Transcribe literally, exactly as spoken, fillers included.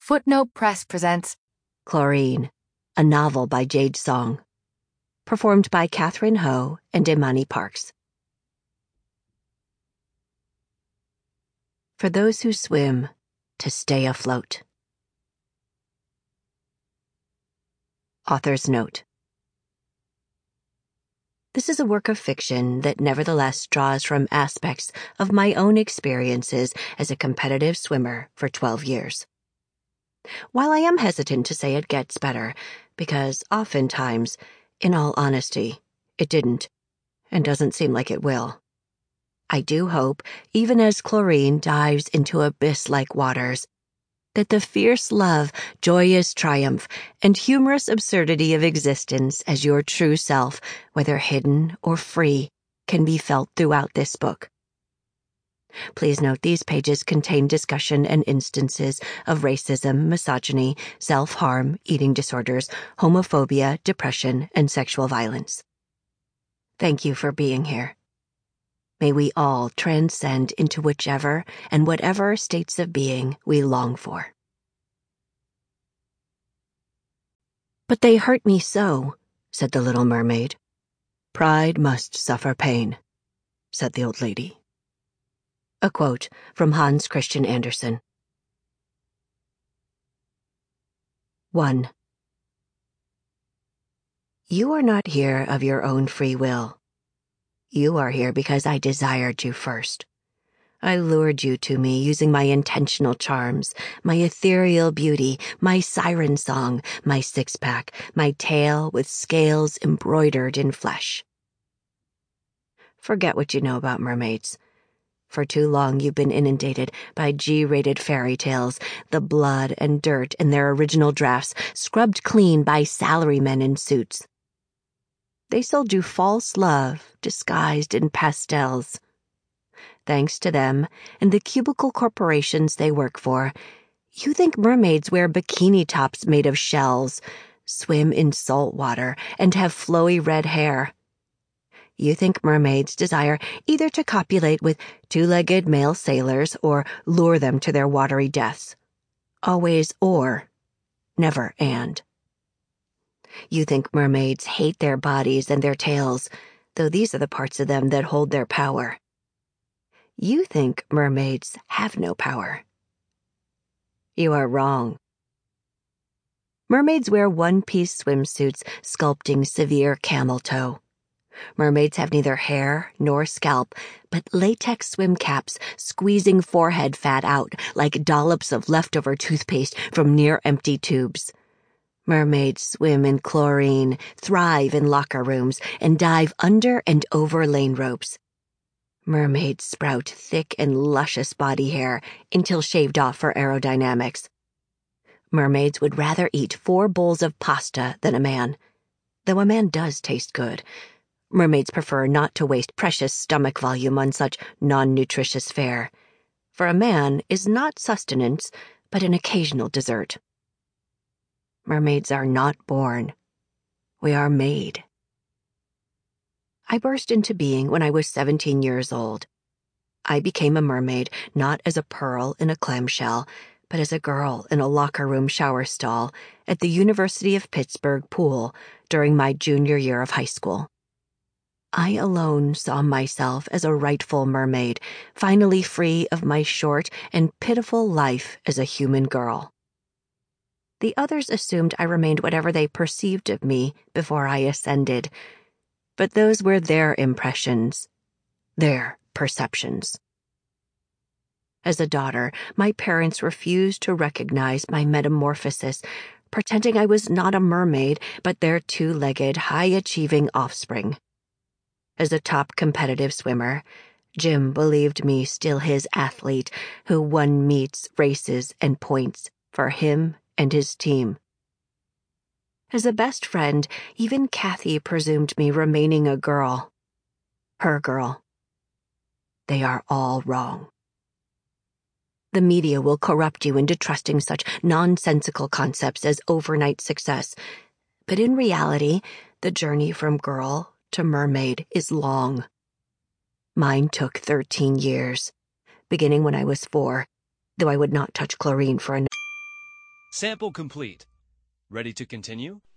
Footnote Press presents Chlorine, a novel by Jade Song. Performed by Catherine Ho and Imani Parks. For those who swim, to stay afloat. Author's note. This is a work of fiction that nevertheless draws from aspects of my own experiences as a competitive swimmer for twelve years. While I am hesitant to say it gets better, because oftentimes, in all honesty, it didn't, and doesn't seem like it will. I do hope, even as Chlorine dives into abyss-like waters, that the fierce love, joyous triumph, and humorous absurdity of existence as your true self, whether hidden or free, can be felt throughout this book. Please note these pages contain discussion and instances of racism, misogyny, self-harm, eating disorders, homophobia, depression, and sexual violence. Thank you for being here. May we all transcend into whichever and whatever states of being we long for. But they hurt me so, said the little mermaid. Pride must suffer pain, said the old lady. A quote from Hans Christian Andersen. one. You are not here of your own free will. You are here because I desired you first. I lured you to me using my intentional charms, my ethereal beauty, my siren song, my six-pack, my tail with scales embroidered in flesh. Forget what you know about mermaids. For too long you've been inundated by G-rated fairy tales, the blood and dirt in their original drafts scrubbed clean by salarymen in suits. They sold you false love disguised in pastels. Thanks to them and the cubicle corporations they work for, you think mermaids wear bikini tops made of shells, swim in salt water, and have flowy red hair. You think mermaids desire either to copulate with two-legged male sailors or lure them to their watery deaths. Always or, never and. You think mermaids hate their bodies and their tails, though these are the parts of them that hold their power. You think mermaids have no power. You are wrong. Mermaids wear one-piece swimsuits sculpting severe camel toe. Mermaids have neither hair nor scalp, but latex swim caps squeezing forehead fat out like dollops of leftover toothpaste from near-empty tubes. Mermaids swim in chlorine, thrive in locker rooms, and dive under and over lane ropes. Mermaids sprout thick and luscious body hair until shaved off for aerodynamics. Mermaids would rather eat four bowls of pasta than a man, though a man does taste good. Mermaids prefer not to waste precious stomach volume on such non-nutritious fare. For a man is not sustenance, but an occasional dessert. Mermaids are not born. We are made. I burst into being when I was seventeen years old. I became a mermaid not as a pearl in a clamshell, but as a girl in a locker room shower stall at the University of Pittsburgh pool during my junior year of high school. I alone saw myself as a rightful mermaid, finally free of my short and pitiful life as a human girl. The others assumed I remained whatever they perceived of me before I ascended, but those were their impressions, their perceptions. As a daughter, my parents refused to recognize my metamorphosis, pretending I was not a mermaid, but their two-legged, high-achieving offspring. As a top competitive swimmer, Jim believed me still his athlete who won meets, races, and points for him and his team. As a best friend, even Kathy presumed me remaining a girl. Her girl. They are all wrong. The media will corrupt you into trusting such nonsensical concepts as overnight success, but in reality, the journey from girl to mermaid is long. Mine took thirteen years, beginning when I was four, though I would not touch chlorine for a Sample complete. Ready to continue?